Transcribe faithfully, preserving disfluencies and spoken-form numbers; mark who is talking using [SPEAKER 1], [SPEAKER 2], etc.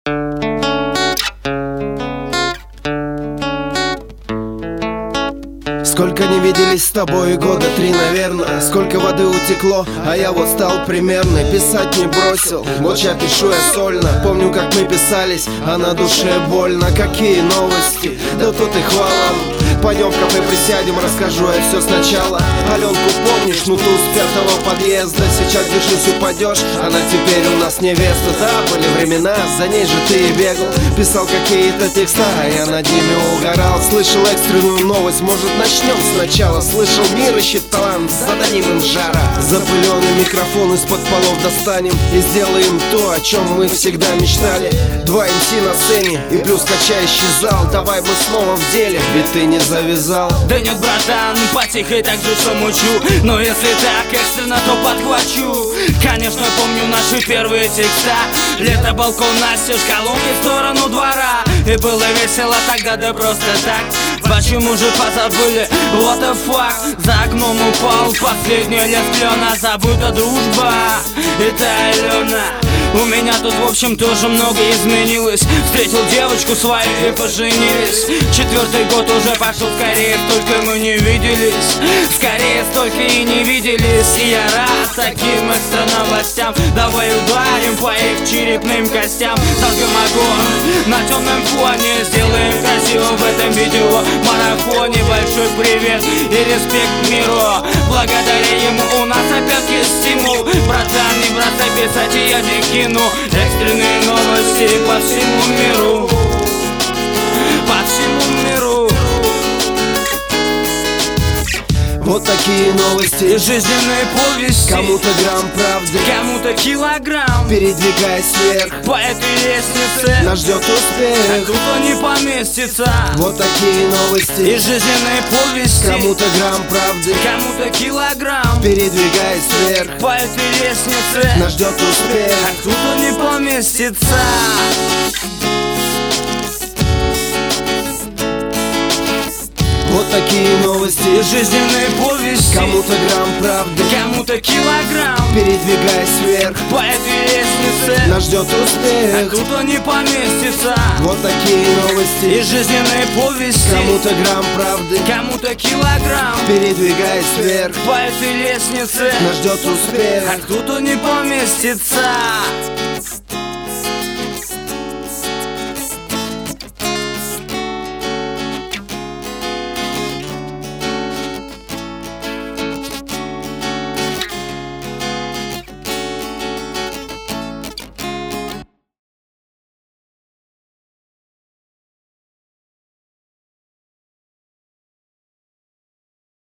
[SPEAKER 1] Сколько не виделись с тобой, года три, наверное. Сколько воды утекло, а я вот стал примерный. Писать не бросил, вот я пишу я сольно. Помню, как мы писались, а на душе больно. Какие новости, да тут и хвала. Пойдем в кафе присядем, расскажу я все сначала. Аленку помнишь, ну ту с пятого подъезда. Сейчас держись, упадешь, она теперь у нас невеста. Да, были времена, за ней же ты и бегал. Писал какие-то текста, а я над ними угорал. Слышал экстренную новость, может начнем сначала. Слышал, мир ищет талант, зададим им жара. Запыленный микрофон из-под полов достанем и сделаем то, о чем мы всегда мечтали. Два эм си на сцене и плюс качающий зал. Давай мы снова в деле, ведь ты не завязал.
[SPEAKER 2] Да нет, братан, потихо так же шумучу. Но если так экстренно, то подхвачу. Конечно, помню наши первые текста. Лето, балкон, настежь, колонки в сторону двора. И было весело тогда, да просто так. Почему же позабыли, what the fuck? За окном упал последний лист клена. Забыта дружба, это Алена. У меня тут в общем тоже многое изменилось. Встретил девочку свою и поженились. Четвертый год уже пошел скорее, только мы не виделись. Скорее столько и не виделись. И я рад таким экстра новостям. Давай ударим по их черепным костям. Зажгем огонь на темном фоне. Сделаем красиво в этом видео марафоне. Большой привет и респект миру. Благодаря ему у нас опять есть стимул. Братан, не бросай писать, и я не кину. Экстренные новости по всему миру. По всему миру.
[SPEAKER 1] Вот такие новости
[SPEAKER 2] и жизненные повести.
[SPEAKER 1] Кому-то грамм правды,
[SPEAKER 2] кому-то килограмм.
[SPEAKER 1] Передвигаясь вверх
[SPEAKER 2] по этой лестнице,
[SPEAKER 1] нас ждет успех,
[SPEAKER 2] а кто не поместится.
[SPEAKER 1] Вот такие новости
[SPEAKER 2] и жизненные повести.
[SPEAKER 1] Кому-то грамм правды,
[SPEAKER 2] кому-то килограмм.
[SPEAKER 1] Передвигаясь вверх
[SPEAKER 2] по этой лестнице,
[SPEAKER 1] нас ждет успех,
[SPEAKER 2] а кто не поместится.
[SPEAKER 1] Вот такие новости
[SPEAKER 2] и жизненные повести.
[SPEAKER 1] Кому-то грамм правды,
[SPEAKER 2] кому-то килограмм.
[SPEAKER 1] Передвигаясь вверх
[SPEAKER 2] по этой лестнице,
[SPEAKER 1] нас ждет успех,
[SPEAKER 2] а кто не поместится.
[SPEAKER 1] Вот такие новости
[SPEAKER 2] и жизненные повести.
[SPEAKER 1] Кому-то грамм правды,
[SPEAKER 2] кому-то килограмм.
[SPEAKER 1] Передвигаясь вверх
[SPEAKER 2] по этой лестнице,
[SPEAKER 1] нас ждет успех,
[SPEAKER 2] а кто не поместится.